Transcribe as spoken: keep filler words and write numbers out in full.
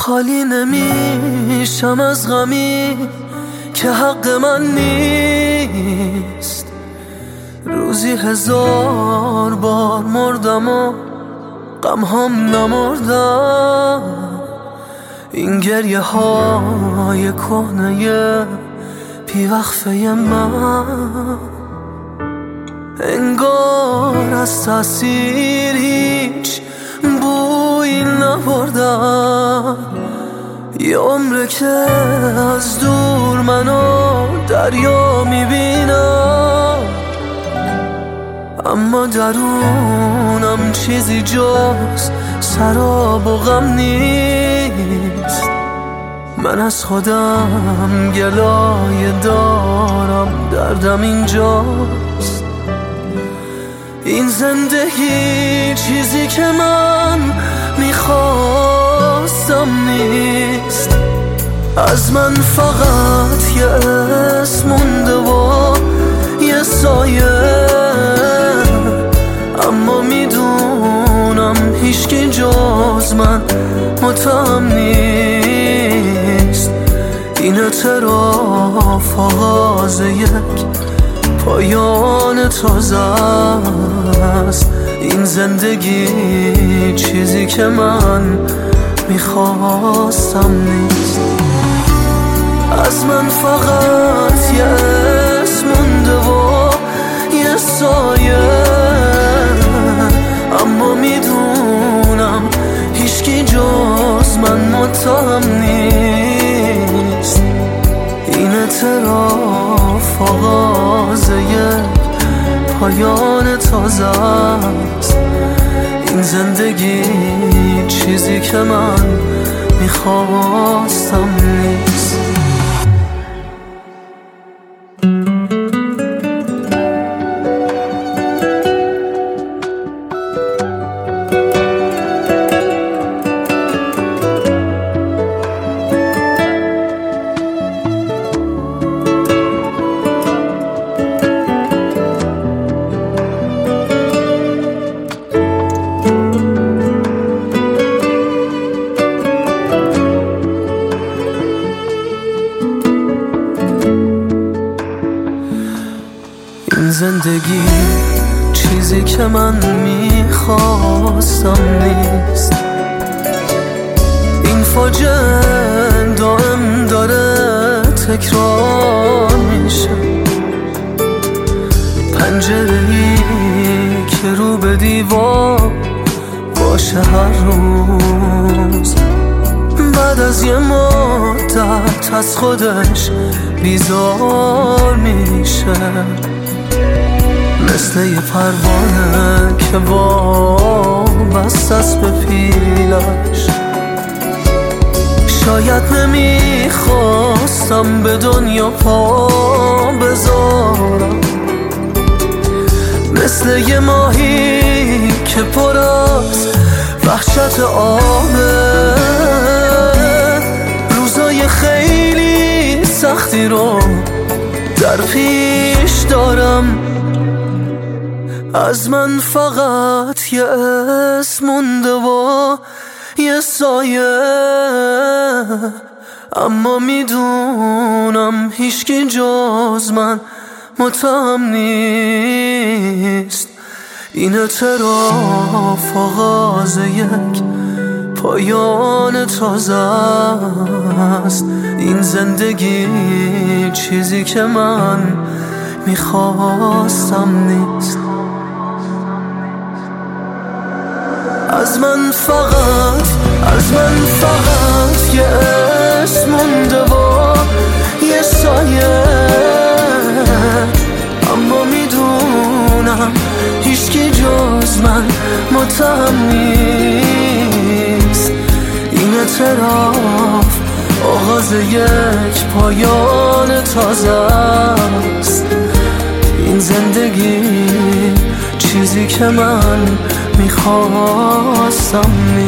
خالی نمیشم از غمی که حق من نیست. روزی هزار بار مردم و غم هم نمردم. این گریه های کهنه بی وقفه من انگار از تأثیر هیچ بویی نبردم. یه عمره که از دور منو دریا میبینم، اما درونم چیزی جز سراب و غم نیست. من از خودم گلایه دارم، دردم اینجاست. این زندگی چیزی که من میخواستم نیست. از من فقط یه اسم مونده و یه سایه، اما میدونم هیچکی جز من متهم نیست. این اعتراف آغاز یک پایان تازه است. این زندگی چیزی که من میخواستم نیست. از من فقط یه اسم مونده و یه سایه، اما میدونم هیچکی جز من متهم نیست. این اعتراف آغاز یک پایان تازه است. این زندگی چیزی که من میخواستم نیست. این زندگی چیزی که من میخواستم نیست. این فاجعه دائم داره تکرار میشه. پنجره‌ای که رو به دیوار باشه هر روز، بعد از یه مدت از خودش بیزار میشه. مثل یه پروانه که وابسته است به پیلش. شاید نمیخواستم به دنیا پا بذارم. مثل یه ماهی که پر از وحشت آبه. روزای خیلی سختی رو در پیش دارم. از من فقط یه اسم مونده و یه سایه، اما میدونم هیچکی جز من متهم نیست. این اعتراف آغاز یک پایان تازه است. این زندگی چیزی که من میخواستم نیست. از من فقط از من فقط یه اسم مونده و یه سایه، اما میدونم هیچکی جز من متهم نیست. این اعتراف آغاز یک پایان تازه است. این زندگی چیزی که من میخواستم